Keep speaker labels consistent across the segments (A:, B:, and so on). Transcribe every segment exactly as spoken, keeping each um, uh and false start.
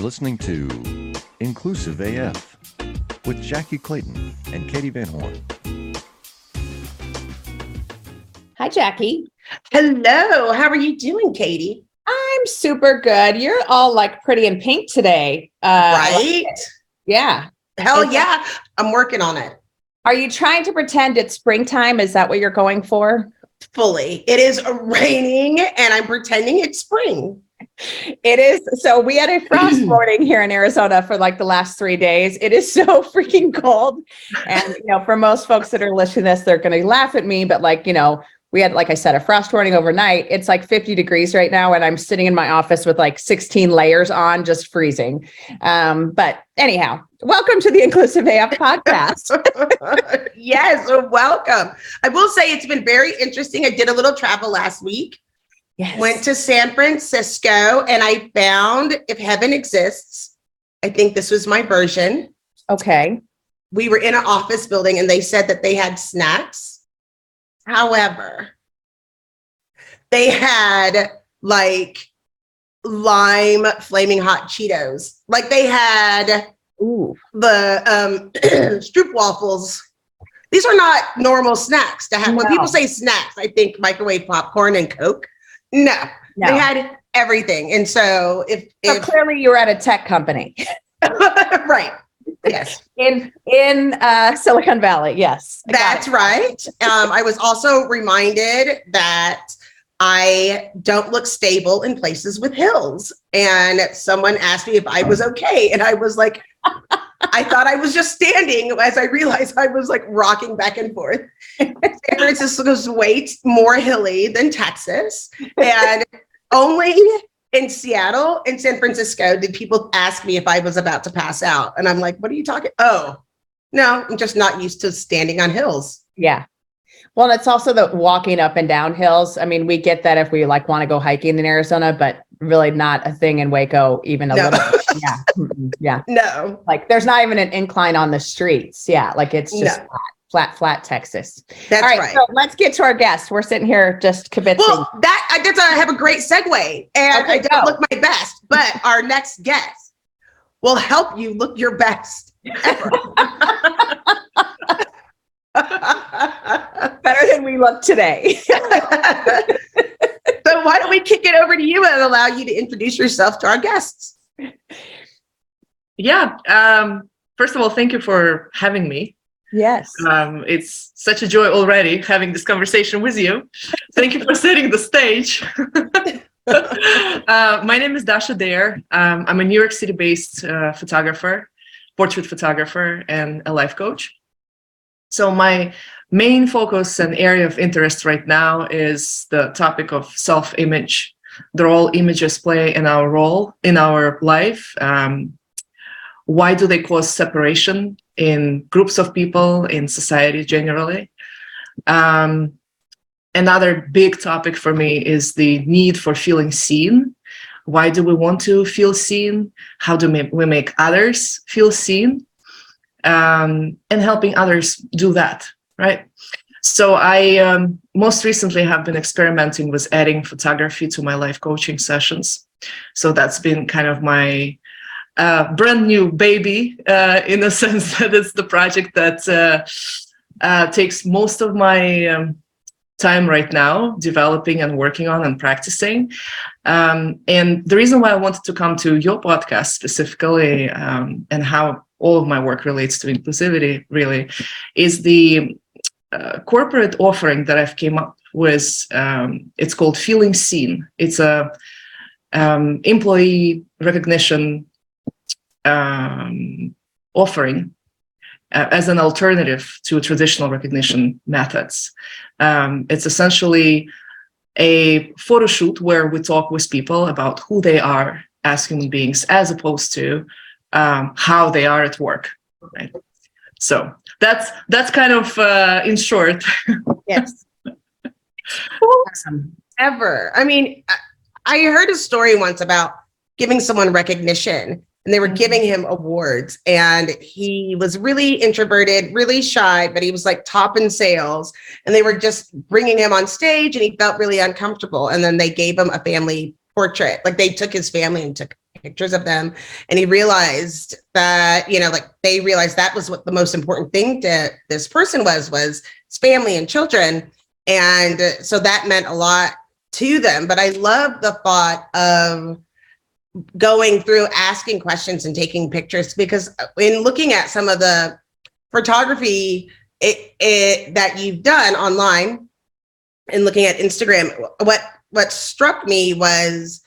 A: listening to Inclusive A F with Jackie Clayton and Katie Van Horn.
B: Hi, Jackie.
C: Hello. How are you doing, Katie?
B: I'm super good. You're all like pretty in pink today. Uh,
C: right?
B: Like yeah.
C: Hell
B: Is
C: yeah. That, I'm working on it.
B: Are you trying to pretend it's springtime? Is that what you're going for?
C: Fully. It is raining and I'm pretending it's spring.
B: It is. So we had a frost warning here in Arizona for like the last three days. It is so freaking cold. And, you know, for most folks that are listening to this, they're going to laugh at me. But like, you know, we had, like I said, a frost warning overnight. It's like fifty degrees right now. And I'm sitting in my office with like sixteen layers on, just freezing. Um, but anyhow, welcome to the Inclusive A F podcast.
C: Yes, welcome. I will say it's been very interesting. I did a little travel last week.
B: Yes.
C: Went to San Francisco and I found If Heaven Exists. I think this was my version.
B: Okay.
C: We were in an office building and they said that they had snacks. However, they had like lime flaming hot Cheetos. Like they had
B: Ooh.
C: the um, Stroop waffles. These are not normal snacks to have.
B: No.
C: When people say snacks, I think microwave popcorn and Coke. No,
B: No.
C: They had everything. And so if,
B: So
C: if
B: clearly you were at a tech company.
C: right. Yes.
B: In in uh, Silicon Valley, yes. I got
C: That's
B: it.
C: right. Um, I was also reminded that I don't look stable in places with hills. And someone asked me if I was okay. And I was like, I thought I was just standing as I realized I was like rocking back and forth. San Francisco is way more hilly than Texas. And only in Seattle and San Francisco did people ask me if I was about to pass out. And I'm like, what are you talking? Oh, no, I'm just not used to standing on hills.
B: Yeah. Well, it's also the walking up and down hills. I mean, we get that if we like want to go hiking in Arizona, but really not a thing in Waco, even a
C: No.
B: little bit. Yeah. Mm-mm. Yeah.
C: No.
B: Like there's not even an incline on the streets. Yeah. Like it's just
C: No.
B: flat, flat, flat Texas.
C: That's
B: All right.
C: right.
B: So let's get to our guest. We're sitting here just kibitzing.
C: Well, that I get to have a great segue, and
B: Okay,
C: I don't
B: go.
C: look my best, but our next guest will help you look your best ever.
B: Better than we look today.
C: So why don't we kick it over to you and allow you to introduce yourself to our guests?
D: Yeah. Um, first of all, thank you for having me.
B: Yes.
D: Um, it's such a joy already having this conversation with you. Thank you for setting the stage. uh, my name is Dasha Dare. Um, I'm a New York City-based uh, photographer, portrait photographer, and a life coach. So my main focus and area of interest right now is the topic of self-image, the role images play in our role, in our life. Um, why do they cause separation in groups of people, in society generally? Um, another big topic for me is the need for feeling seen. Why do we want to feel seen? How do we make others feel seen? Um, and helping others do that, right? So I um, most recently have been experimenting with adding photography to my life coaching sessions. So that's been kind of my uh, brand new baby, uh, in the sense that it's the project that uh, uh, takes most of my um, time right now, developing and working on and practicing. Um, and the reason why I wanted to come to your podcast specifically, um, and how all of my work relates to inclusivity really, is the uh, corporate offering that I've came up with. Um, it's called Feeling Seen. It's a um, employee recognition um, offering uh, as an alternative to traditional recognition methods. Um, it's essentially a photo shoot where we talk with people about who they are as human beings, as opposed to um, how they are at work. Right. So that's that's kind of uh, in short.
C: Yes. Awesome. Ever. I mean, I, I heard a story once about giving someone recognition, and they were giving him awards, and he was really introverted, really shy, but he was like top in sales, and they were just bringing him on stage and he felt really uncomfortable. And then they gave him a family portrait. Like they took his family and took pictures of them. And he realized that, you know, like they realized that was what the most important thing to this person was, was his family and children. And so that meant a lot to them. But I love the thought of going through asking questions and taking pictures, because in looking at some of the photography it, it that you've done online and looking at Instagram, what what struck me was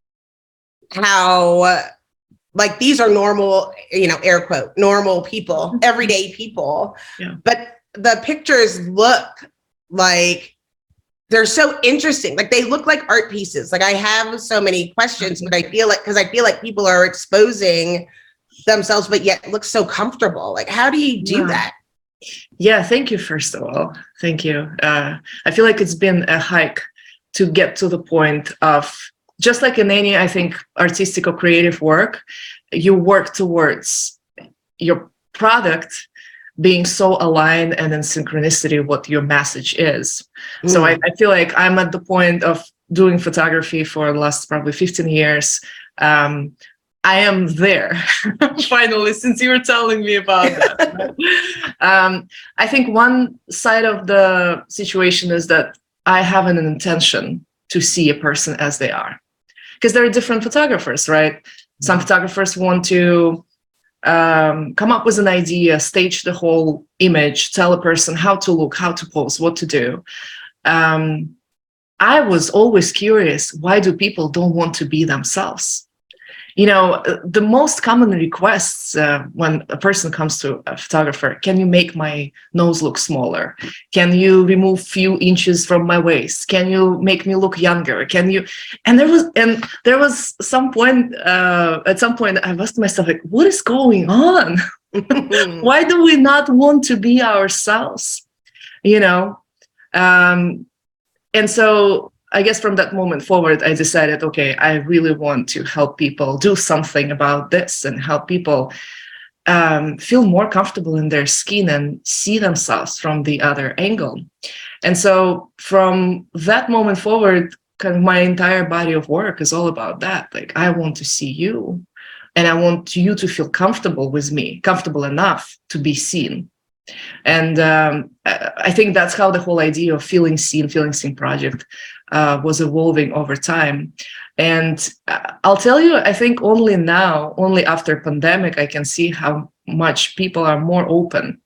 C: how like these are normal, you know, air quote, normal people, everyday people.
D: Yeah.
C: But the pictures look like they're so interesting. Like they look like art pieces. Like I have so many questions, but I feel like, because I feel like people are exposing themselves, but yet look so comfortable. Like, how do you do
D: Yeah.
C: that?
D: Yeah, thank you, first of all. Thank you. Uh, I feel like it's been a hike to get to the point of, just like in any, I think, artistic or creative work, you work towards your product being so aligned and in synchronicity what your message is. Mm. So I, I feel like I'm at the point of doing photography for the last probably fifteen years. Um, I am there finally, since you were telling me about that. um, I think one side of the situation is that I have an intention to see a person as they are, because there are different photographers, right? Some photographers want to um, come up with an idea, stage the whole image, tell a person how to look, how to pose, what to do. Um, I was always curious, why do people don't want to be themselves? You know, the most common requests uh, when a person comes to a photographer, can you make my nose look smaller? Can you remove few inches from my waist? Can you make me look younger? Can you? And there was, and there was some point, uh, at some point I asked myself, like, what is going on? Why do we not want to be ourselves? You know? Um, and so I guess from that moment forward, I decided, okay, I really want to help people do something about this and help people um, feel more comfortable in their skin and see themselves from the other angle. And so from that moment forward, kind of my entire body of work is all about that. Like, I want to see you, and I want you to feel comfortable with me, comfortable enough to be seen. And um, I think that's how the whole idea of Feeling Seen, Feeling Seen project uh, was evolving over time. And I'll tell you, I think only now, only after pandemic, I can see how much people are more open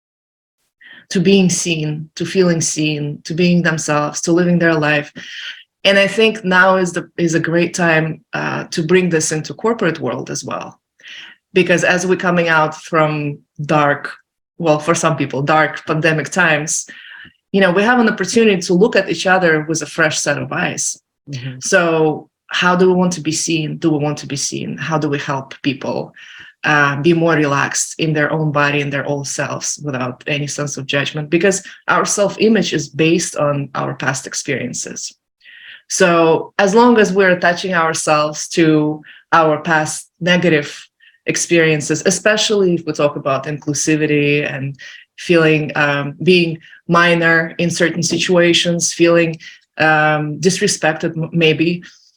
D: to being seen, to feeling seen, to being themselves, to living their life. And I think now is the is a great time uh, to bring this into corporate world as well, because as we're coming out from dark, well, for some people, dark pandemic times, you know, we have an opportunity to look at each other with a fresh set of eyes. Mm-hmm. So how do we want to be seen? Do we want to be seen? How do we help people uh, be more relaxed in their own body, in their own selves, without any sense of judgment? Because our self-image is based on our past experiences. So as long as we're attaching ourselves to our past negative experiences, especially if we talk about inclusivity and feeling um, being minor in certain situations, feeling um, disrespected maybe,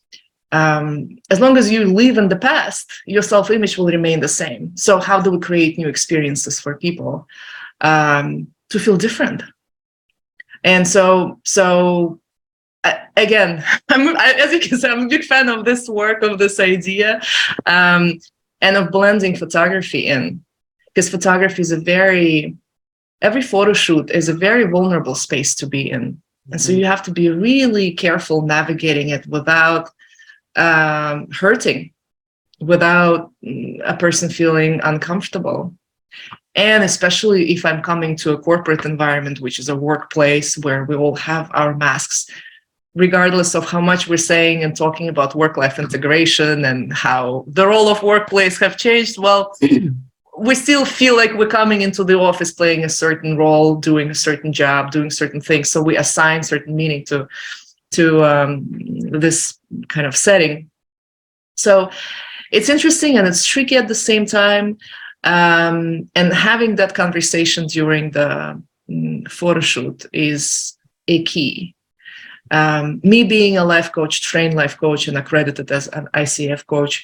D: um, as long as you live in the past, your self-image will remain the same. So how do we create new experiences for people um, to feel different? And so, so uh, again, I'm, I, as you can see, I'm a big fan of this work, of this idea. Um, and of blending photography in, because photography is a very, every photo shoot is a very vulnerable space to be in. Mm-hmm. And so you have to be really careful navigating it without um, hurting, without a person feeling uncomfortable. And especially if I'm coming to a corporate environment, which is a workplace where we all have our masks, regardless of how much we're saying and talking about work-life integration and how the role of workplace have changed, well, we still feel like we're coming into the office playing a certain role, doing a certain job, doing certain things. So we assign certain meaning to, to um, this kind of setting. So it's interesting and it's tricky at the same time. Um, and having that conversation during the um, photo shoot is a key. Um, me being a life coach, trained life coach, and accredited as an I C F coach,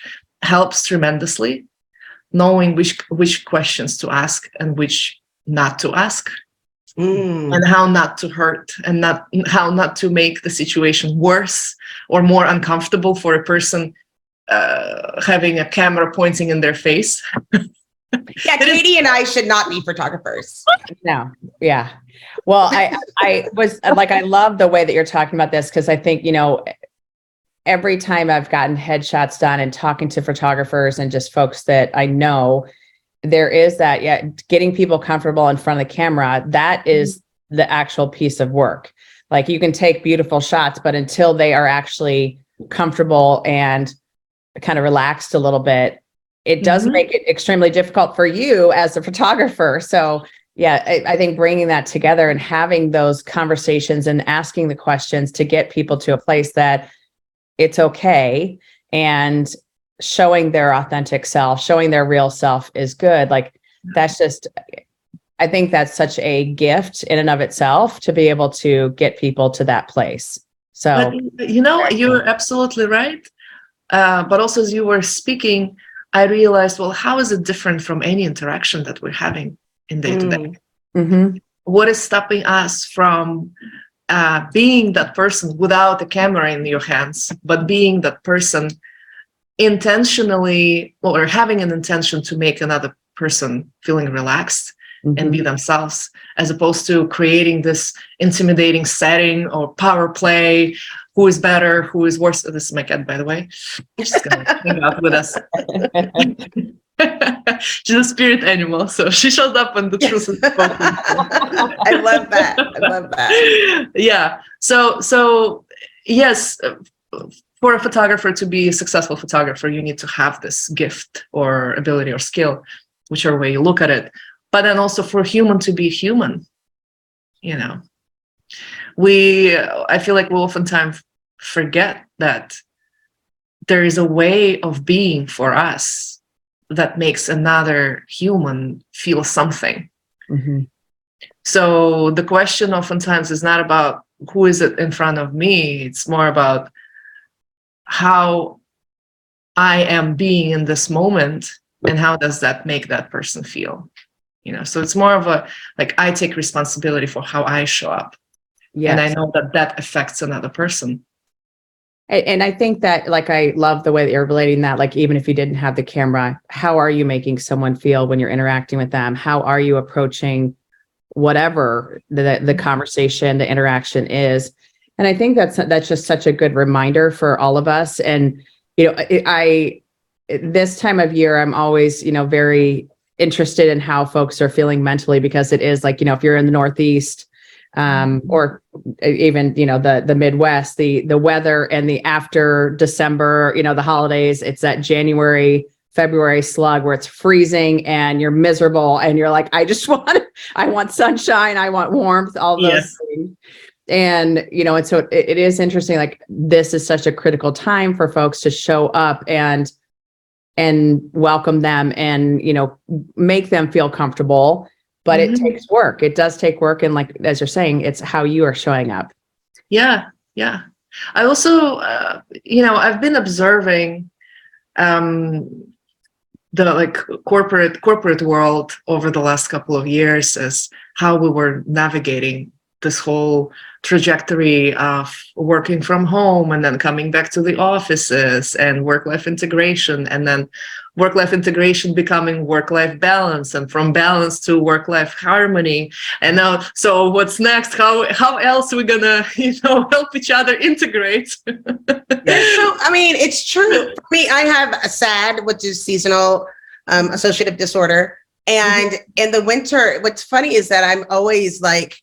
D: helps tremendously, knowing which which questions to ask and which not to ask,
C: Mm.
D: and how not to hurt, and not how not to make the situation worse or more uncomfortable for a person uh, having a camera pointing in their face.
C: Yeah, Katie and I should not be photographers.
B: No, yeah. Well, I, I was like, I love the way that you're talking about this, because I think, you know, every time I've gotten headshots done and talking to photographers and just folks that I know, there is that, yeah, getting people comfortable in front of the camera, that is the actual piece of work. Like, you can take beautiful shots, but until they are actually comfortable and kind of relaxed a little bit, it does
D: Mhm.
B: make it extremely difficult for you as a photographer. So yeah, I, I think bringing that together and having those conversations and asking the questions to get people to a place that it's okay, and showing their authentic self, showing their real self is good. Like, that's just, I think that's such a gift in and of itself to be able to get people to that place. So,
D: But, you know, you're absolutely right. Uh, but also, as you were speaking, I realized, well, how is it different from any interaction that we're having in day to day?
C: Mm.
B: mhm.
D: What is stopping us from uh, being that person without the camera in your hands, but being that person intentionally, or having an intention to make another person feeling relaxed and be themselves, as opposed to creating this intimidating setting or power play? Who is better? Who is worse? This is my cat, by the way. She's gonna hang out with us. She's a spirit animal, so she shows up when the
C: Yes.
D: truth is spoken.
C: I love that. I love that.
D: Yeah. So, so yes, for a photographer to be a successful photographer, you need to have this gift or ability or skill, whichever way you look at it. But then also for human to be human, you know, we, I feel like we oftentimes forget that there is a way of being for us that makes another human feel something.
B: Mhm.
D: So the question oftentimes is not about who is it in front of me. It's more about how I am being in this moment, and how does that make that person feel? You know, so it's more of a, like, I take responsibility for how I show up.
B: Yes.
D: And I know that that affects another person.
B: And, and I think that, like, I love the way that you're relating that. Like, even if you didn't have the camera, how are you making someone feel when you're interacting with them? How are you approaching whatever the, the conversation, the interaction is? And I think that's, that's just such a good reminder for all of us. And, you know, I, I this time of year, I'm always, you know, very interested in how folks are feeling mentally, because it is like, you know, if you're in the Northeast, um, or even, you know, the, the Midwest, the, the weather and the after December, you know, the holidays, it's that January, February slug where it's freezing and you're miserable and you're like, I just want, I want sunshine. I want warmth, all those
D: Yes.
B: things. And, you know, and so it, it is interesting. Like, this is such a critical time for folks to show up and, and welcome them and, you know, make them feel comfortable. But
D: Mhm.
B: it takes work. It does take work. And, like, as you're saying, it's how you are showing up.
D: Yeah, yeah. I also, uh, you know, I've been observing um, the like corporate corporate world over the last couple of years, as how we were navigating this whole trajectory of working from home and then coming back to the offices, and work-life integration, and then work-life integration becoming work-life balance, and from balance to work-life harmony. And now, so what's next? How how else are we gonna, you know, help each other integrate?
C: So, I mean, it's true. For me, I have a S A D, which is seasonal um, associative disorder. And in the winter, what's funny is that I'm always like,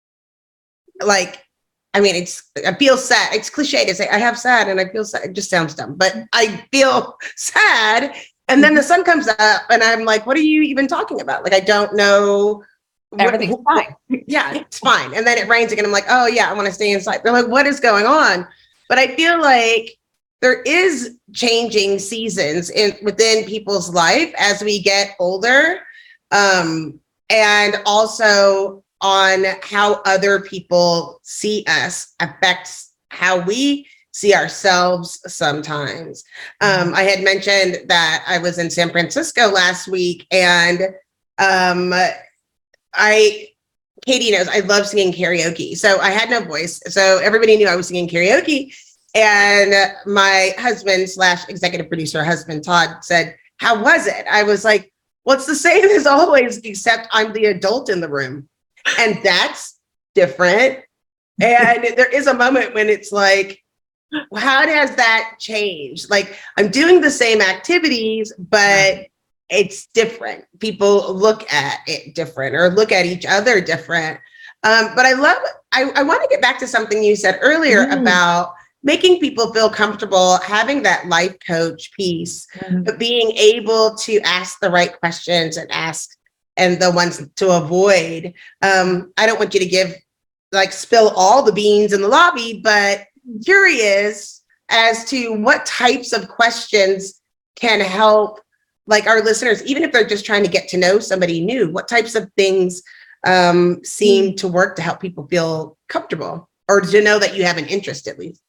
C: like, I mean, it's, I feel sad. It's cliche to say I have sad and I feel sad. It just sounds dumb, but I feel sad. And then the sun comes up and I'm like, what are you even talking about? Like, I don't know. what-
B: Everything's fine.
C: Yeah, it's fine. And then it rains again. I'm like, oh yeah, I want to stay inside. They're like, what is going on? But I feel like there is changing seasons in within people's life as we get older. Um, and also on how other people see us affects how we see ourselves sometimes. Um, I had mentioned that I was in San Francisco last week, and um, I, Katie knows I love singing karaoke. So I had no voice. So everybody knew I was singing karaoke. And my husband slash executive producer husband, Todd, said, "How was it?" I was like, "Well, it's the same as always, except I'm the adult in the room." And that's different. And there is a moment when it's like, how does that change? Like, I'm doing the same activities, but it's different. People look at it different or look at each other different. Um, but I love, I, I want to get back to something you said earlier mm. about making people feel comfortable, having that life coach piece, mm. but being able to ask the right questions and ask and the ones to avoid. Um, I don't want you to give, like, spill all the beans in the lobby, but curious as to what types of questions can help, like, our listeners, even if they're just trying to get to know somebody new, what types of things um, seem to work to help people feel comfortable or to know that you have an interest at least.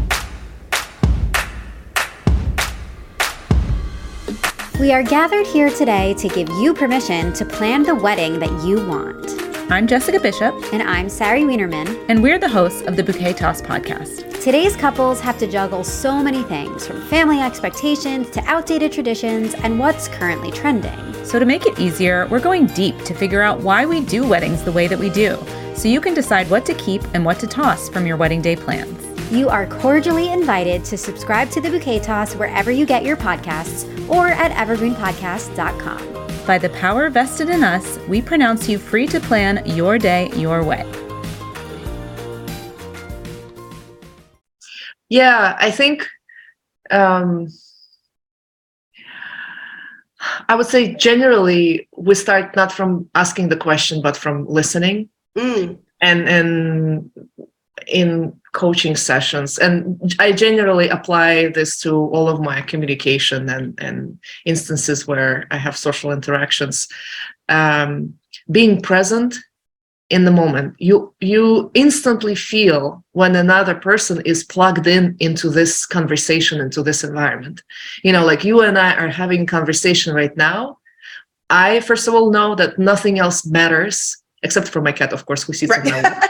E: We are gathered here today to give you permission to plan the wedding that you want.
F: I'm Jessica Bishop.
E: And I'm Sari Wienerman.
F: And we're the hosts of the Bouquet Toss podcast.
E: Today's couples have to juggle so many things, from family expectations to outdated traditions and what's currently trending.
F: So to make it easier, we're going deep to figure out why we do weddings the way that we do, so you can decide what to keep and what to toss from your wedding day plans.
E: You are cordially invited to subscribe to the Bouquet Toss wherever you get your podcasts or at evergreen podcast dot com.
F: By the power vested in us, we pronounce you free to plan your day your way.
D: Yeah, I think um, I would say generally we start not from asking the question, but from listening. Mm. And and in coaching sessions, and I generally apply this to all of my communication and, and instances where I have social interactions. Um, being present in the moment, you you instantly feel when another person is plugged in into this conversation, into this environment. You know, like you and I are having a conversation right now. I first of all know that nothing else matters except for my cat, of course, who sits right. in my lap.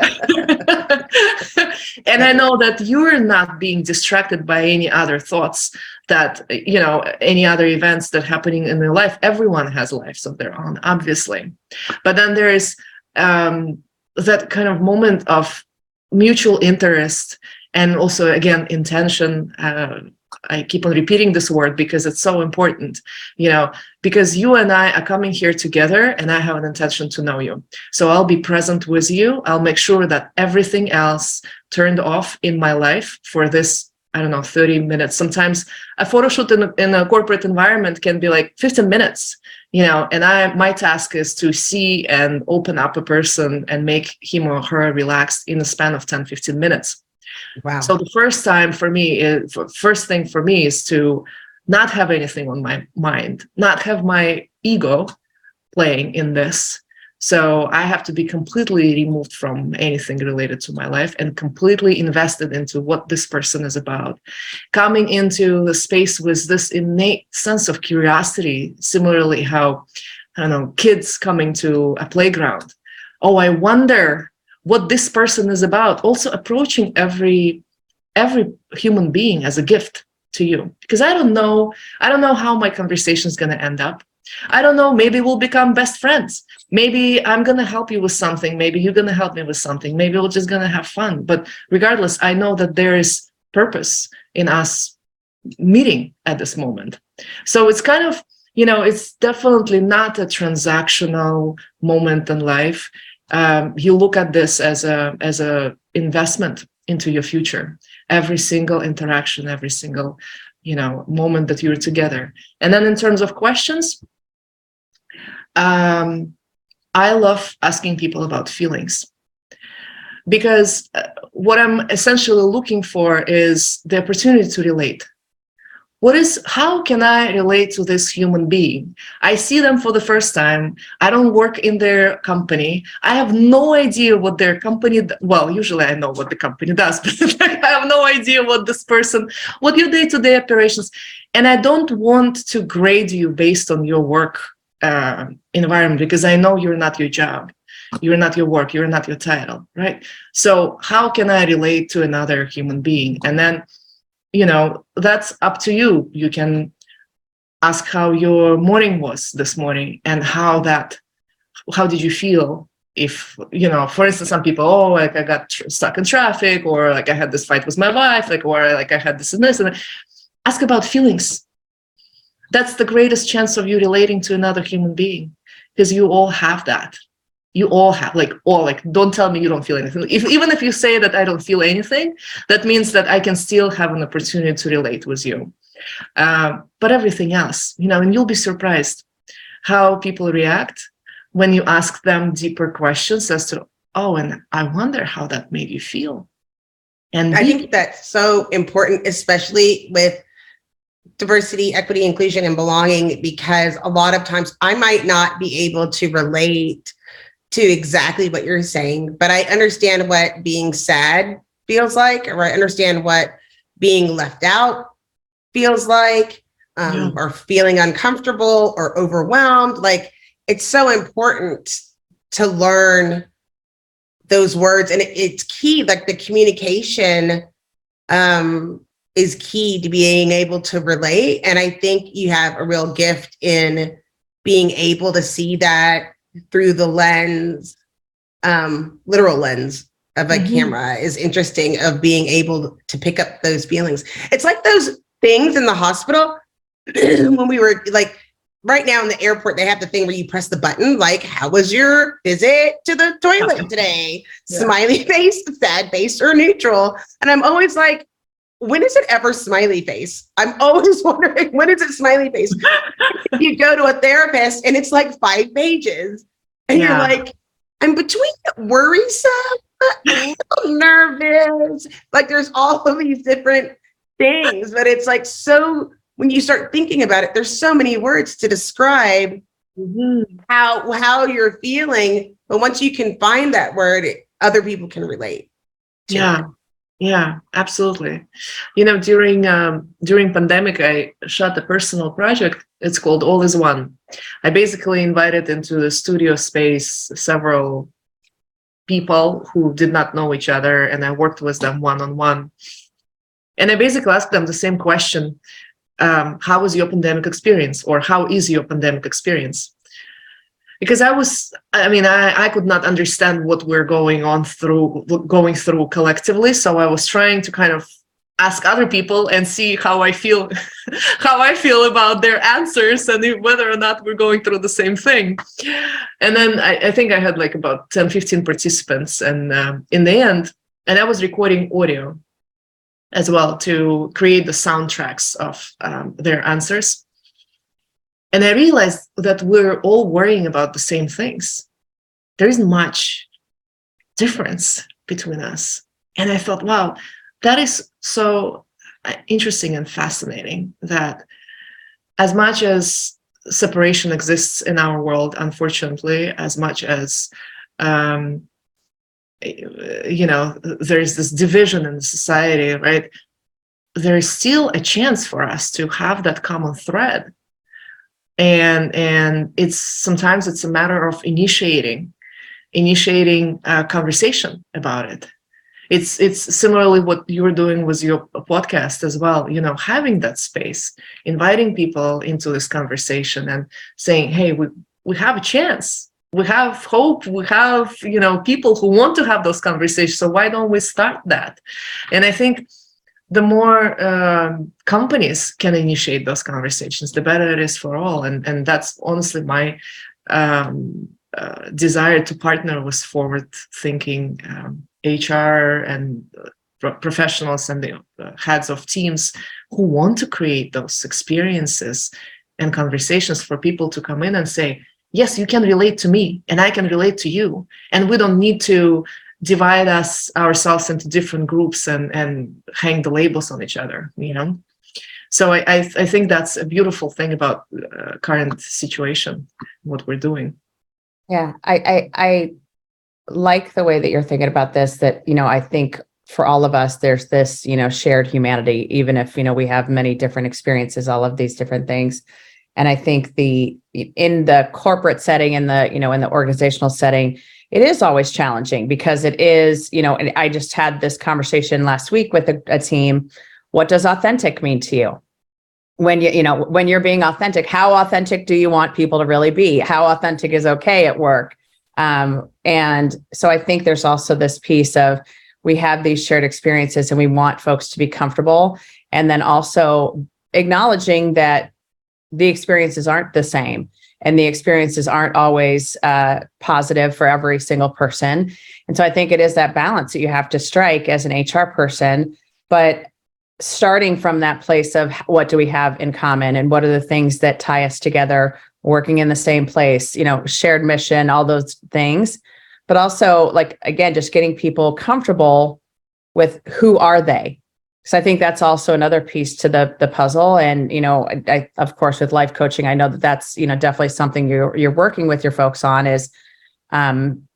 D: And I know that you're not being distracted by any other thoughts that, you know, any other events that are happening in their life. Everyone has lives of their own, obviously. But then there is um, that kind of moment of mutual interest and also, again, intention. Uh, I keep on repeating this word because it's so important, you know, because you and I are coming here together and I have an intention to know you. So I'll be present with you. I'll make sure that everything else turned off in my life for this, I don't know, thirty minutes. Sometimes a photo shoot in a, in a corporate environment can be like fifteen minutes, you know, and I, my task is to see and open up a person and make him or her relaxed in the span of ten, fifteen minutes. Wow. So the first time for me, is, first thing for me is to not have anything on my mind, not have my ego playing in this. So I have to be completely removed from anything related to my life and completely invested into what this person is about. Coming into the space with this innate sense of curiosity, similarly how, I don't know, kids coming to a playground. Oh, I wonder what this person is about. Also approaching every every human being as a gift to you, because I don't know I don't know how my conversation is going to end up. I don't know, maybe we'll become best friends. Maybe I'm going to help you with something. Maybe you're going to help me with something. Maybe we're just going to have fun. But regardless, I know that there is purpose in us meeting at this moment. So it's kind of, you know, it's definitely not a transactional moment in life. Um, you look at this as a as a investment into your future. Every single interaction, every single, you know, moment that you're together. And then in terms of questions, um, I love asking people about feelings, because what I'm essentially looking for is the opportunity to relate. what is, how can I relate to this human being? I see them for the first time. I don't work in their company. I have no idea what their company, well, usually I know what the company does, but I have no idea what this person, what your day-to-day operations. And I don't want to grade you based on your work uh, environment, because I know you're not your job. You're not your work. You're not your title, right? So how can I relate to another human being? And then, you know, that's up to you. You can ask how your morning was this morning and how that, how did you feel? If, you know, for instance, some people, oh, like I got tr- stuck in traffic, or like I had this fight with my wife, like, or like I had this and this. And ask about feelings. That's the greatest chance of you relating to another human being, because you all have that. You all have, like, all, like, don't tell me you don't feel anything. If, even if you say that I don't feel anything, that means that I can still have an opportunity to relate with you. Uh, but everything else, you know, and you'll be surprised how people react when you ask them deeper questions as to, oh, and I wonder how that made you feel. And
C: I
D: we-
C: think that's so important, especially with diversity, equity, inclusion, and belonging, because a lot of times I might not be able to relate to exactly what you're saying, but I understand what being sad feels like, or I understand what being left out feels like, um,
D: Yeah.
C: or feeling uncomfortable or overwhelmed. Like, it's so important to learn those words, and it, it's key. Like, the communication um, is key to being able to relate. And I think you have a real gift in being able to see that through the lens, um, literal lens of a
D: Mhm.
C: camera is interesting, of being able to pick up those feelings. It's like those things in the hospital when we were like, right now in the airport, they have the thing where you press the button, like, how was your visit to the toilet today?
D: Yeah.
C: Smiley face, sad face, or neutral. And I'm always like, when is it ever smiley face? I'm always wondering, when is it smiley face? You go to a therapist and it's like five pages. And
D: Yeah.
C: you're like, I'm between worrisome, a little nervous. Like, there's all of these different things, but it's like, so when you start thinking about it, there's so many words to describe
D: Mhm.
C: how how you're feeling. But once you can find that word, other people can relate to
D: Yeah.
C: it.
D: Yeah, absolutely. You know, during um, during pandemic, I shot a personal project. It's called All Is One. I basically invited into the studio space several people who did not know each other, and I worked with them one on one. And I basically asked them the same question: um, "How was your pandemic experience?" or "How is your pandemic experience?" Because I was, I mean, I, I could not understand what we're going on through, going through collectively. So I was trying to kind of ask other people and see how I feel, how I feel about their answers, and whether or not we're going through the same thing. And then I, I think I had like about ten, fifteen participants. And um, in the end, and I was recording audio as well to create the soundtracks of um, their answers. And I realized that we're all worrying about the same things. There isn't much difference between us. And I thought, wow, that is so interesting and fascinating, that as much as separation exists in our world, unfortunately, as much as, um, you know, there's this division in society, right? There is still a chance for us to have that common thread. And and it's sometimes it's a matter of initiating, initiating a conversation about it. It's it's similarly what you're doing with your podcast as well. You know, having that space, inviting people into this conversation and saying, "Hey, we we have a chance. We have hope. We have, you know, people who want to have those conversations. So why don't we start that?" And I think the more um, companies can initiate those conversations, the better it is for all. And, and that's honestly my um, uh, desire to partner with forward-thinking um, H R and uh, professionals and the uh, heads of teams who want to create those experiences and conversations for people to come in and say, yes, you can relate to me and I can relate to you. And we don't need to divide us ourselves into different groups and, and hang the labels on each other, you know? So I, I, I think that's a beautiful thing about uh, current situation, what we're doing.
B: Yeah, I, I I like the way that you're thinking about this, that, you know, I think for all of us, there's this, you know, shared humanity, even if, you know, we have many different experiences, all of these different things. And I think the, in the corporate setting, in the, you know, in the organizational setting, it is always challenging because it is, you know, and I just had this conversation last week with a, a team. What does authentic mean to you? When you, you know, when you're being authentic, how authentic do you want people to really be? How authentic is okay at work? Um, and so I think there's also this piece of, we have these shared experiences and we want folks to be comfortable. And then also acknowledging that the experiences aren't the same and the experiences aren't always uh, positive for every single person. And so I think it is that balance that you have to strike as an H R person, but starting from that place of what do we have in common and what are the things that tie us together, working in the same place, you know, shared mission, all those things, but also like, again, just getting people comfortable with who are they? So I think that's also another piece to the the puzzle. And, you know, I, I, of course, with life coaching, I know that that's, you know, definitely something you're, you're working with your folks on is um,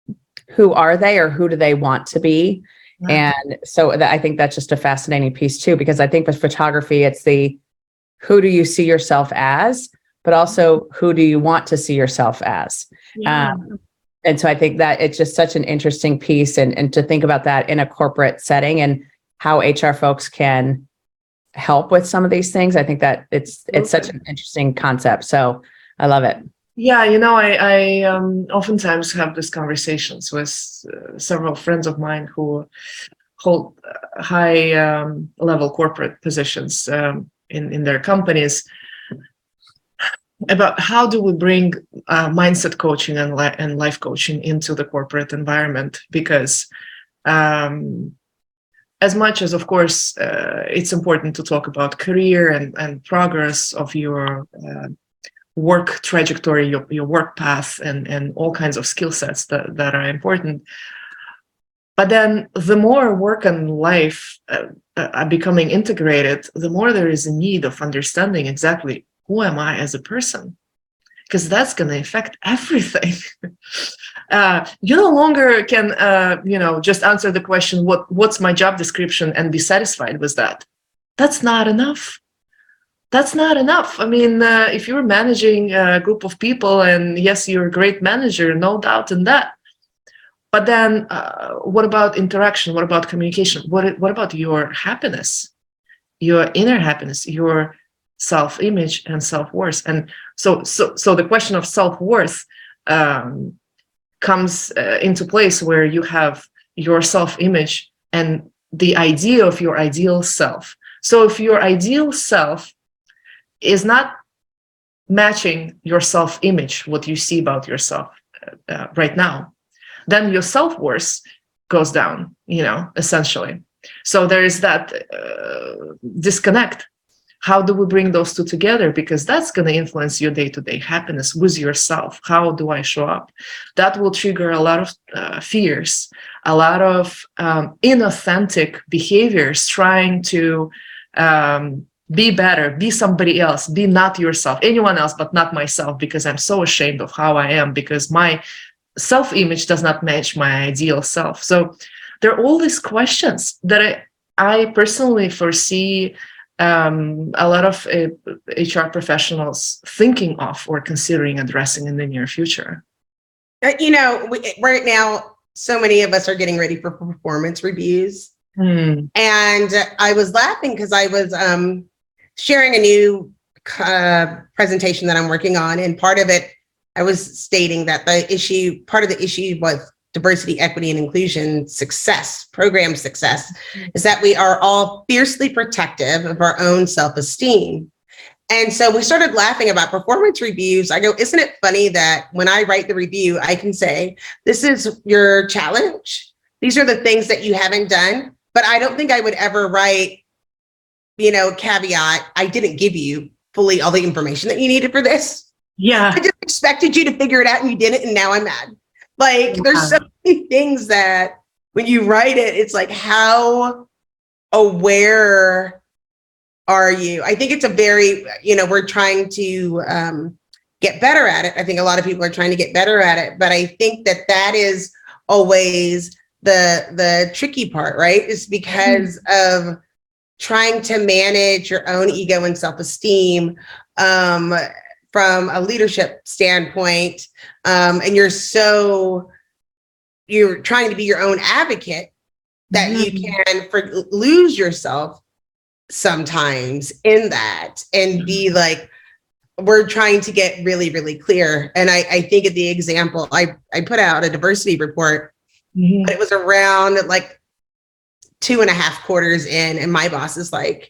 B: who are they or who do they want to be? Right. And so that, I think that's just a fascinating piece too, because I think with photography, it's the, who do you see yourself as, but also who do you want to see yourself as? Yeah. Um, and so I think that it's just such an interesting piece and, and to think about that in a corporate setting and how H R folks can help with some of these things. I think that it's it's okay. Such an interesting concept. So I love it.
D: Yeah, you know, I, I um, oftentimes have these conversations with uh, several friends of mine who hold high um, level corporate positions um, in, in their companies about how do we bring uh, mindset coaching and, li- and life coaching into the corporate environment, because um, as much as, of course, uh, it's important to talk about career and, and progress of your uh, work trajectory, your, your work path, and, and all kinds of skill sets that, that are important. But then the more work and life uh, are becoming integrated, the more there is a need of understanding exactly who am I as a person, because that's going to affect everything. Uh, you no longer can, uh, you know, just answer the question, what, what's my job description and be satisfied with that. That's not enough. That's not enough. I mean, uh, if you're managing a group of people, and yes, you're a great manager, no doubt in that. But then uh, what about interaction? What about communication? What, what about your happiness, your inner happiness, your self-image and self-worth? And so, so, so the question of self-worth um, comes uh, into place where you have your self-image and the idea of your ideal self. So if your ideal self is not matching your self-image, what you see about yourself uh, right now, then your self-worth goes down, you know, essentially. So there is that uh, disconnect. How do we bring those two together? Because that's going to influence your day-to-day happiness with yourself. How do I show up? That will trigger a lot of uh, fears, a lot of um, inauthentic behaviors, trying to um, be better, be somebody else, be not yourself, anyone else, but not myself, because I'm so ashamed of how I am, because my self-image does not match my ideal self. So there are all these questions that I, I personally foresee um, a lot of uh, H R professionals thinking of or considering addressing in the near future.
C: You know, we, right now, so many of us are getting ready for performance reviews.
D: Hmm.
C: And I was laughing because I was um, sharing a new uh, presentation that I'm working on. And part of it, I was stating that the issue, part of the issue was diversity, equity, and inclusion success, program success, is that we are all fiercely protective of our own self-esteem. And so we started laughing about performance reviews. I go, isn't it funny that when I write the review, I can say, this is your challenge. These are the things that you haven't done. But I don't think I would ever write, you know, caveat, I didn't give you fully all the information that you needed for this.
D: Yeah.
C: I just expected you to figure it out and you didn't, and now I'm mad. Like, there's so many things that when you write it, it's like how aware are you? I think it's a very, you know, we're trying to um, get better at it. I think a lot of people are trying to get better at it, but I think that that is always the the tricky part, right? Is because mm-hmm. of trying to manage your own ego and self-esteem um, from a leadership standpoint, um, and you're so you're trying to be your own advocate that mm-hmm. you can for, lose yourself sometimes in that and be like, we're trying to get really, really clear. And I, I think of the example, I, I put out a diversity report, mm-hmm. but it was around like two and a half quarters in. And my boss is like,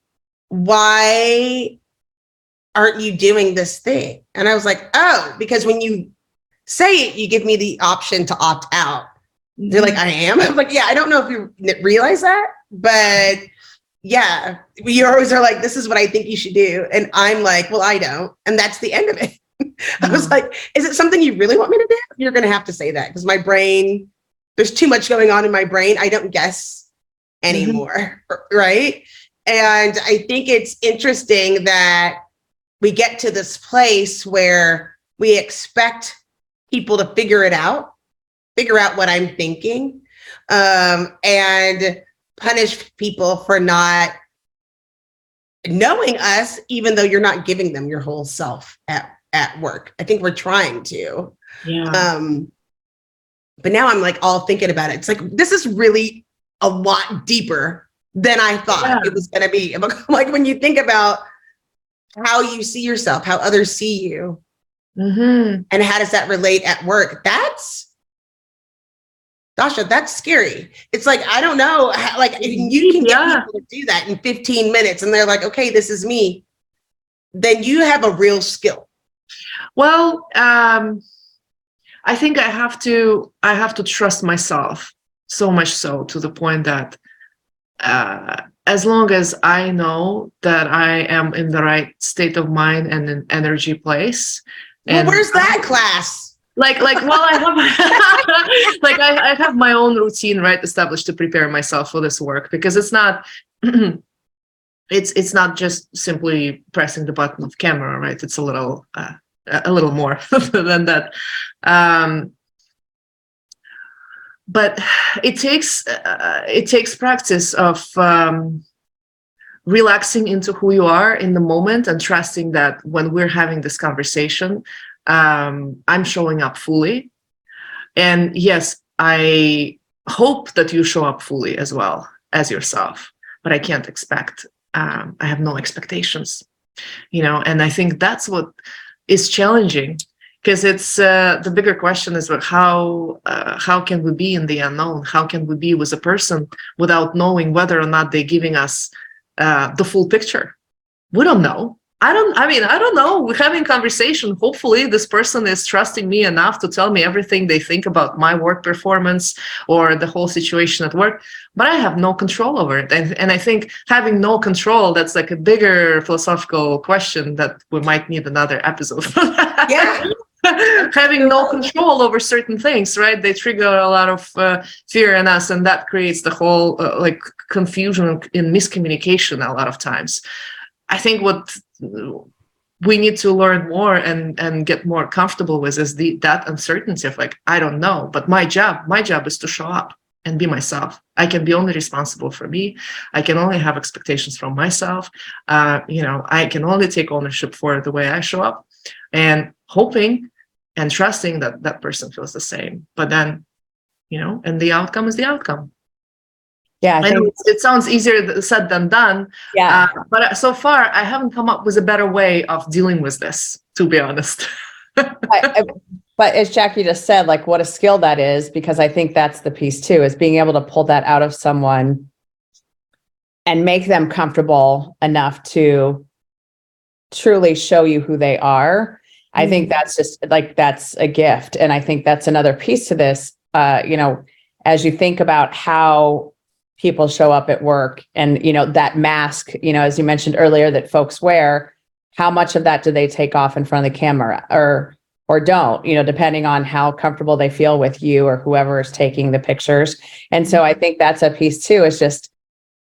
C: why aren't you doing this thing? And I was like, oh, because when you say it, you give me the option to opt out. Mm-hmm. They're like, I am. I'm like, yeah, I don't know if you realize that, but yeah, you always are like, this is what I think you should do. And I'm like, well, I don't. And that's the end of it. Mm-hmm. I was like, is it something you really want me to do? You're going to have to say that because my brain, there's too much going on in my brain. I don't guess anymore. Mm-hmm. Right. And I think it's interesting that we get to this place where we expect people to figure it out, figure out what I'm thinking, um, and punish people for not knowing us, even though you're not giving them your whole self at, at work. I think we're trying to. Yeah. Um, but now I'm like all thinking about it. It's like, this is really a lot deeper than I thought yeah. it was going to be. Like when you think about how you see yourself, how others see you, mm-hmm. and how does that relate at work? That's Dasha, that's scary. It's like, I don't know, how, like if you can get yeah. people to do that in fifteen minutes and they're like, okay, this is me, then you have a real skill.
D: Well, um, I think I have to, I have to trust myself so much so to the point that uh, as long as I know that I am in the right state of mind and an energy place.
C: Well, and where's that class?
D: Like, like, well, I have, like, I, I have my own routine, right, established to prepare myself for this work because it's not, it's it's not just simply pressing the button of camera, right? It's a little, uh, a little more than that. Um, but it takes, uh, it takes practice of um, relaxing into who you are in the moment and trusting that when we're having this conversation, Um, I'm showing up fully. And yes, I hope that you show up fully as well as yourself, but I can't expect, um, I have no expectations, you know, and I think that's what is challenging because it's uh, the bigger question is about how, uh, how can we be in the unknown? How can we be with a person without knowing whether or not they're giving us uh, the full picture? We don't know. I don't, I mean, I don't know. We're having conversation. Hopefully this person is trusting me enough to tell me everything they think about my work performance or the whole situation at work, but I have no control over it. And, and I think having no control, that's like a bigger philosophical question that we might need another episode.
C: Yeah.
D: Having no control over certain things, right? They trigger a lot of uh, fear in us, and that creates the whole uh, like confusion and miscommunication a lot of times. I think what we need to learn more and, and get more comfortable with is the that uncertainty of like, I don't know, but my job, my job is to show up and be myself. I can be only responsible for me. I can only have expectations from myself. Uh, you know, I can only take ownership for the way I show up and hoping and trusting that that person feels the same. But then, you know, and the outcome is the outcome.
B: Yeah,
D: I, I know it, it sounds easier said than done.
B: Yeah,
D: uh, but so far I haven't come up with a better way of dealing with this, to be honest.
B: but, but as Jackie just said, like what a skill that is, because I think that's the piece too, is being able to pull that out of someone and make them comfortable enough to truly show you who they are. Mm-hmm. I think that's just like, that's a gift. And I think that's another piece to this, uh, you know, as you think about how people show up at work and, you know, that mask, you know, as you mentioned earlier that folks wear, how much of that do they take off in front of the camera or, or don't, you know, depending on how comfortable they feel with you or whoever is taking the pictures. And so I think that's a piece too, is just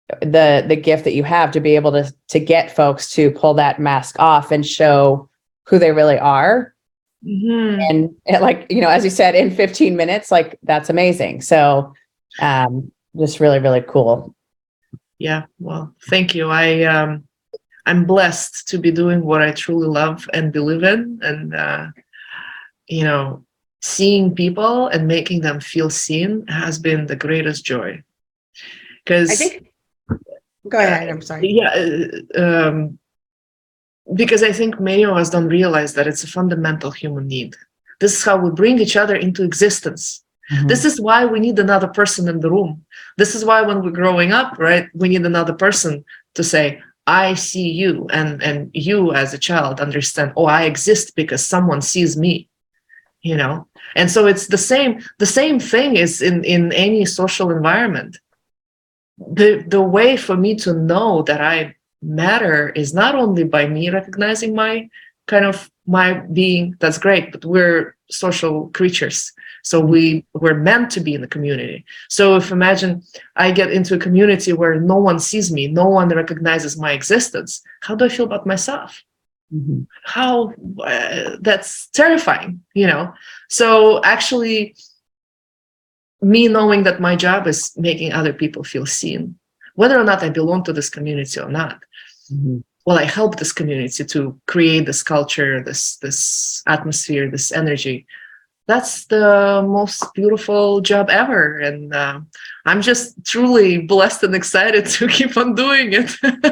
B: the the gift that you have to be able to to get folks to pull that mask off and show who they really are.
D: Mhm.
B: And, and like, you know, as you said, in fifteen minutes, like that's amazing. So um, just really, really cool.
D: Yeah, well, thank you. I um, I'm blessed to be doing what I truly love and believe in, and uh, you know, seeing people and making them feel seen has been the greatest joy. Because
C: I think, go ahead. I'm sorry.
D: yeah, uh, um, because I think many of us don't realize that it's a fundamental human need. This is how we bring each other into existence.
B: Mhm.
D: This is why we need another person in the room. This is why when we're growing up, right, we need another person to say, I see you, and, and you as a child understand, oh, I exist because someone sees me, you know? And so it's the same, the same thing is in, in any social environment. The, the way for me to know that I matter is not only by me recognizing my kind of my being, that's great, but we're social creatures. So we we're meant to be in the community. So if imagine I get into a community where no one sees me, no one recognizes my existence, how do I feel about myself?
B: Mhm.
D: How uh, that's terrifying, you know? So actually me knowing that my job is making other people feel seen, whether or not I belong to this community or not.
B: Mhm.
D: Well, I help this community to create this culture, this this atmosphere, this energy. That's the most beautiful job ever, and uh, I'm just truly blessed and excited to keep on doing it.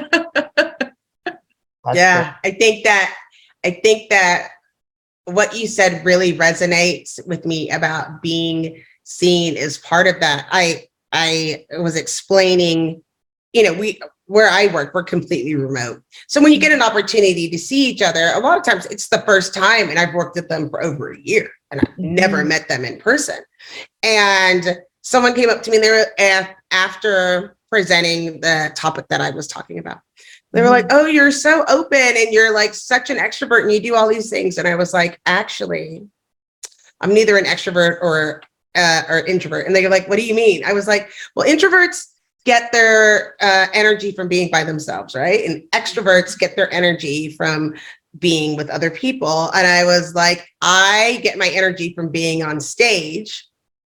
B: That's
C: Yeah, I think that I think that what you said really resonates with me about being seen is part of that. I I was explaining, you know, we where I work, we're completely remote. So when you get an opportunity to see each other, a lot of times it's the first time, and I've worked with them for over a year, and I've
D: Mhm.
C: never met them in person. And someone came up to me, they were a- after presenting the topic that I was talking about. They were like, oh, you're so open and you're like such an extrovert and you do all these things. And I was like, actually, I'm neither an extrovert or uh, or introvert. And they're like, what do you mean? I was like, well, introverts get their uh, energy from being by themselves, right? And extroverts get their energy from being with other people. And I was like, I get my energy from being on stage.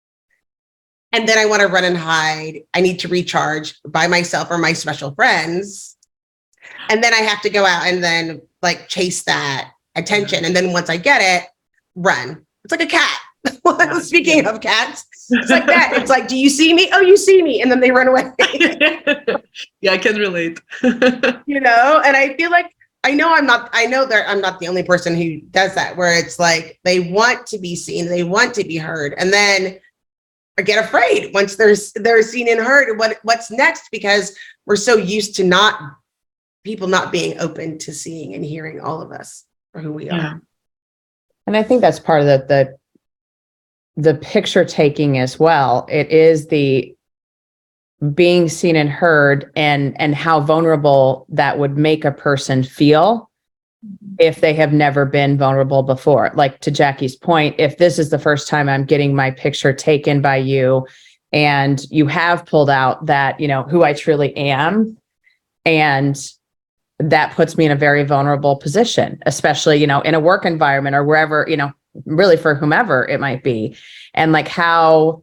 C: And then I want to run and hide. I need to recharge by myself or my special friends. And then I have to go out and then like chase that attention. And then once I get it, run. It's like a cat.
D: Yeah.
C: Speaking of cats, it's like that. It's like, do you see me? Oh, you see me. And then they run away.
D: Yeah, I can relate.
C: You know, and I feel like I know I'm not, I know that I'm not the only person who does that, where it's like they want to be seen, they want to be heard, and then I get afraid once there's they're seen and heard. What what's next? Because we're so used to not people not being open to seeing and hearing all of us for who we are.
D: Yeah.
B: And I think that's part of the the the picture taking as well. It is the being seen and heard, and and how vulnerable that would make a person feel if they have never been vulnerable before. Like to Jackie's point, if this is the first time I'm getting my picture taken by you, and you have pulled out that, you know, who I truly am, and that puts me in a very vulnerable position, especially, you know, in a work environment or wherever, you know, really for whomever it might be. And like how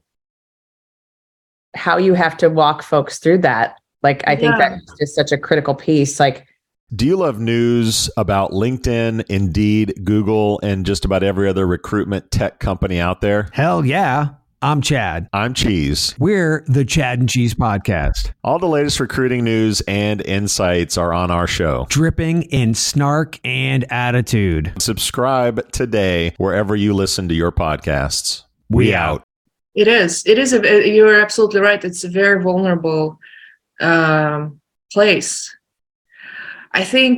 B: how you have to walk folks through that. Like, I think
D: Yeah.
B: that's just such a critical piece. Like,
G: Do you love news about LinkedIn, Indeed, Google, and just about every other recruitment tech company out there?
H: Hell yeah. I'm Chad.
G: I'm Cheese.
H: We're the Chad and Cheese Podcast,
G: All the latest recruiting news and insights are on our show.
H: dripping in snark and attitude.
G: Subscribe today wherever you listen to your podcasts.
H: We out.
D: It is. It is. A, you're absolutely right. It's a very vulnerable um, place. I think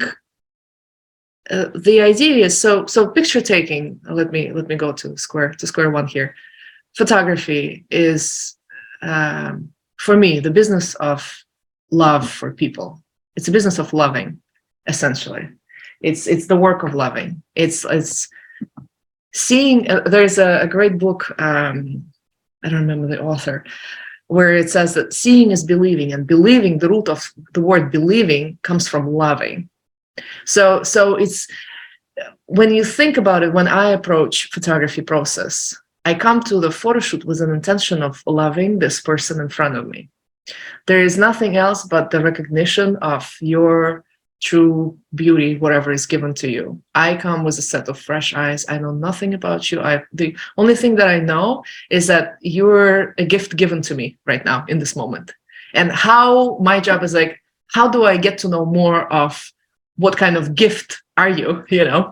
D: uh, the idea is so. So picture taking. Let me let me go to square to square one here. Photography is, um, for me, the business of love for people. It's a business of loving, essentially. It's it's the work of loving. It's it's seeing. Uh, there's a, a great book. Um, I don't remember the author, where it says that seeing is believing, and believing, the root of the word believing comes from loving. So, so it's, when you think about it, when I approach photography process, I come to the photo shoot with an intention of loving this person in front of me. There is nothing else but the recognition of your true beauty, whatever is given to you. I come with a set of fresh eyes. I know nothing about you. I the only thing that I know is that you're a gift given to me right now in this moment. And how my job is like, how do I get to know more of what kind of gift are you, you know?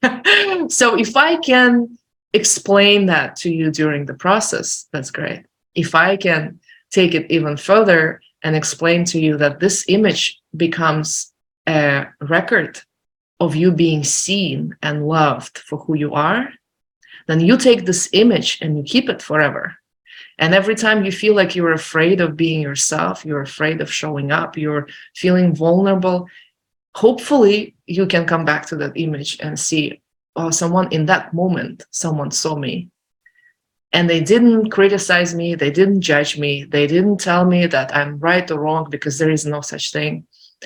D: So if I can explain that to you during the process, that's great. If I can take it even further and explain to you that this image becomes a record of you being seen and loved for who you are, then you take this image and you keep it forever. And every time you feel like you're afraid of being yourself, you're afraid of showing up, you're feeling vulnerable, hopefully you can come back to that image and see, oh, someone in that moment, someone saw me. And they didn't criticize me, they didn't judge me, they didn't tell me that I'm right or wrong, because there is no such thing.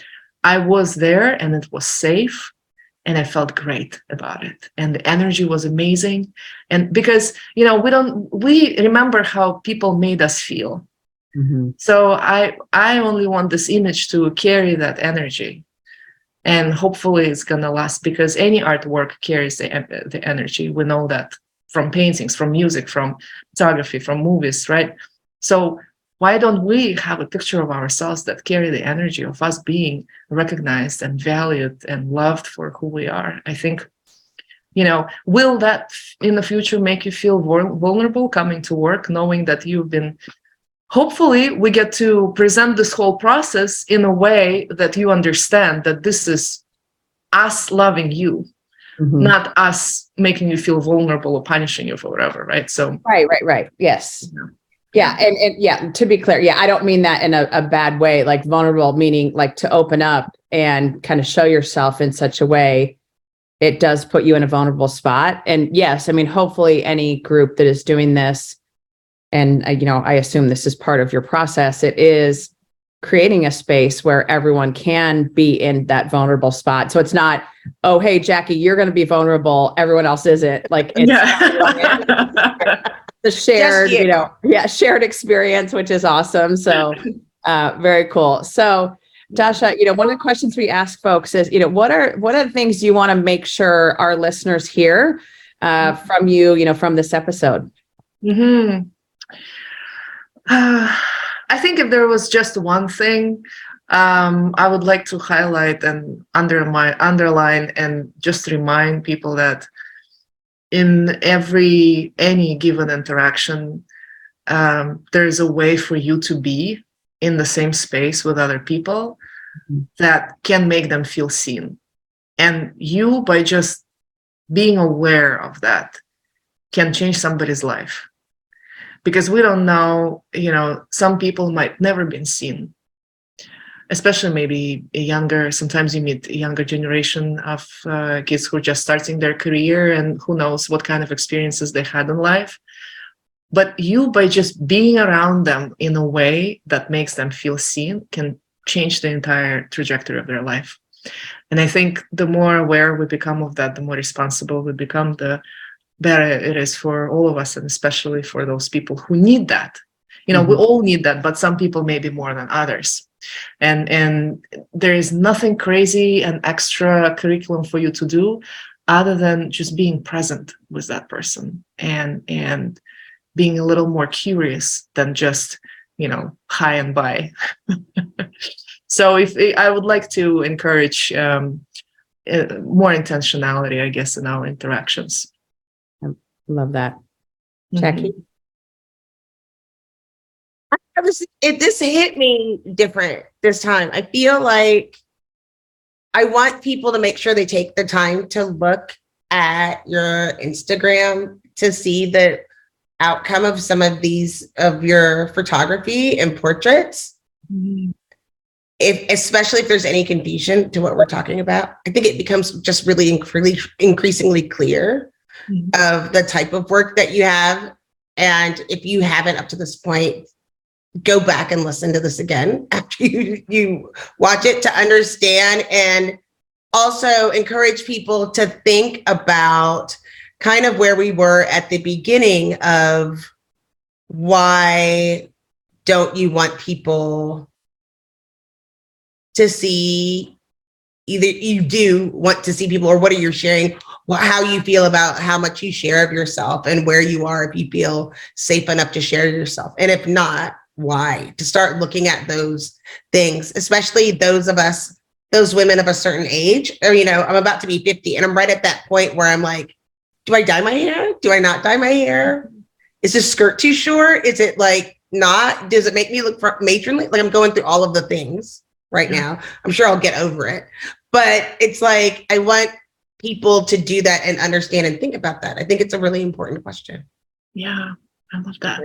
D: I was there and it was safe and I felt great about it. And the energy was amazing. And because, you know, we don't, we remember how people made us feel.
B: Mm-hmm.
D: So I, I only want this image to carry that energy. And hopefully it's going to last, because any artwork carries the, the energy. We know that from paintings, from music, from photography, from movies, right? So why don't we have a picture of ourselves that carry the energy of us being recognized and valued and loved for who we are? I think, you know, will that in the future make you feel vulnerable coming to work, knowing that you've been, hopefully we get to present this whole process in a way that you understand that this is us loving you. Mm-hmm. Not us making you feel vulnerable or punishing you for whatever, right? So
B: right, right, right. Yes. Yeah. Yeah. And, and yeah, to be clear, yeah, I don't mean that in a, a bad way, like vulnerable, meaning like to open up and kind of show yourself in such a way, it does put you in a vulnerable spot. And yes, I mean, hopefully any group that is doing this, and uh, you know, I assume this is part of your process, it is creating a space where everyone can be in that vulnerable spot. So it's not, oh, hey, Jackie, you're going to be vulnerable, everyone else isn't. Like it's yeah. the shared, you. you know, yeah, shared experience, which is awesome. So uh, very cool. So Dasha, you know, one of the questions we ask folks is, you know, what are, what are the things you want to make sure our listeners hear uh, from you, you know, from this episode?
D: Mm-hmm. Uh, I think if there was just one thing, um, I would like to highlight and undermine, underline and just remind people that in every, any given interaction, um, there is a way for you to be in the same space with other people mm-hmm. that can make them feel seen. And you, by just being aware of that, can change somebody's life. Because we don't know, you know, some people might never been seen, especially maybe a younger, sometimes you meet a younger generation of uh, kids who are just starting their career and who knows what kind of experiences they had in life. But you, by just being around them in a way that makes them feel seen, can change the entire trajectory of their life. And I think the more aware we become of that, the more responsible we become, the better it is for all of us, and especially for those people who need that. You know, mm-hmm. we all need that, but some people maybe more than others. And and there is nothing crazy and extra curriculum for you to do other than just being present with that person and and being a little more curious than just, you know, high and by. So if I would like to encourage um, uh, more intentionality, I guess, in our interactions.
B: Love that. Jackie?
C: I was, it, this hit me different this time. I feel like I want people to make sure they take the time to look at your Instagram to see the outcome of some of these, of your photography and portraits. Mm-hmm. If, especially if there's any confusion to what we're talking about, I think it becomes just really incre- increasingly clear mm-hmm. of the type of work that you have. And if you haven't up to this point go back and listen to this again after you, you watch it to understand, and also encourage people to think about kind of where we were at the beginning of why don't you want people to see, either you do want to see people, or what are you sharing, how you feel about how much you share of yourself and where you are, if you feel safe enough to share yourself. And if not, why? To start looking at those things, especially those of us, those women of a certain age, or, you know, I'm about to be fifty and I'm right at that point where I'm like, do I dye my hair? Do I not dye my hair? Is this skirt too short? Is it like not? Does it make me look matronly? Like, I'm going through all of the things right now. I'm sure I'll get over it. But it's like, I want people to do that and understand and think about that. I think it's a really important question.
D: Yeah, I love that.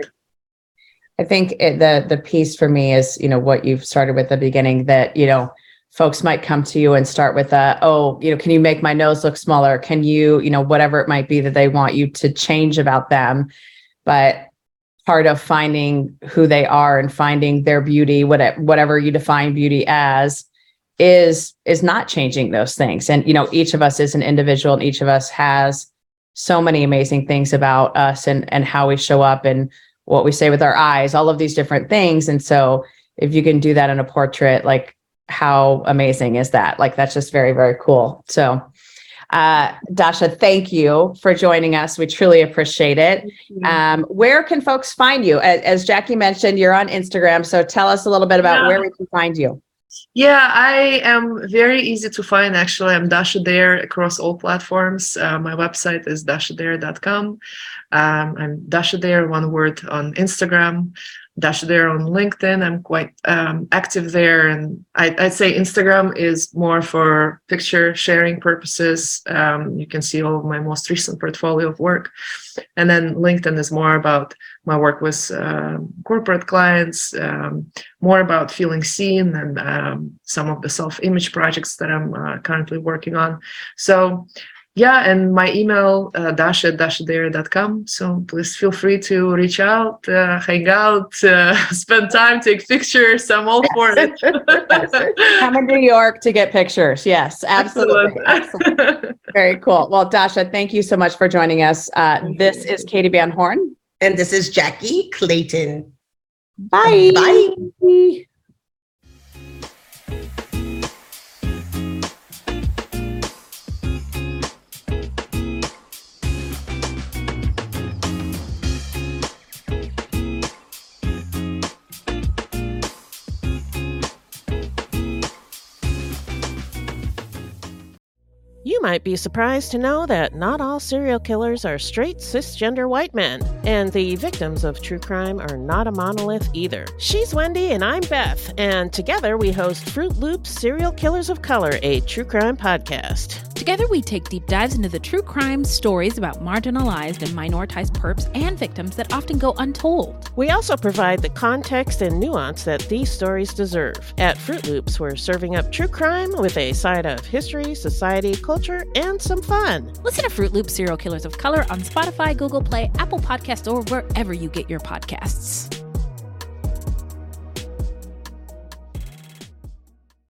B: I think it, the the piece for me is, you know, what you've started with at the beginning, that, you know, folks might come to you and start with a, oh, you know, can you make my nose look smaller? Can you, you know, whatever it might be that they want you to change about them. But part of finding who they are and finding their beauty, whatever, whatever you define beauty as, is, is not changing those things. And, you know, each of us is an individual, and each of us has so many amazing things about us, and, and how we show up, and what we say with our eyes, all of these different things. And so if you can do that in a portrait, like, how amazing is that? Like, that's just very, very cool. So, uh, Dasha, thank you for joining us. We truly appreciate it. Um, where can folks find you? As, as Jackie mentioned, you're on Instagram. So tell us a little bit about
D: yeah.
B: where we can find you.
D: Yeah, I am very easy to find. Actually, I'm Dasha Dare across all platforms. Uh, my website is dasha dare dot com. Um, I'm Dasha Dare, one word, on Instagram. Dasha Dare on LinkedIn. I'm quite um, active there, and I, I'd say Instagram is more for picture sharing purposes. Um, you can see all of my most recent portfolio of work, and then LinkedIn is more about my work with uh, corporate clients, um, more about feeling seen, and um, some of the self-image projects that I'm uh, currently working on. So. Yeah, and my email, uh, dasha at dasha dare dot com. So please feel free to reach out, uh, hang out, uh, spend time, take pictures. I'm all for it.
B: Come to New York to get pictures. Yes, absolutely.
D: Excellent.
B: Absolutely. Very cool. Well, Dasha, thank you so much for joining us. Uh, this is Katie Van Horn.
C: And this is Jackie Clayton.
B: Bye.
C: Bye.
I: You might be surprised to know that not all serial killers are straight cisgender white men, and the victims of true crime are not a monolith either. She's Wendy and I'm Beth, and together we host Fruit Loops Serial Killers of Color, a true crime podcast.
J: Together we take deep dives into the true crime stories about marginalized and minoritized perps and victims that often go untold.
I: We also provide the context and nuance that these stories deserve. At Fruit Loops, we're serving up true crime with a side of history, society, culture, and some fun.
J: Listen to Fruit Loops Serial Killers of Color on Spotify, Google Play, Apple Podcasts, or wherever you get your podcasts.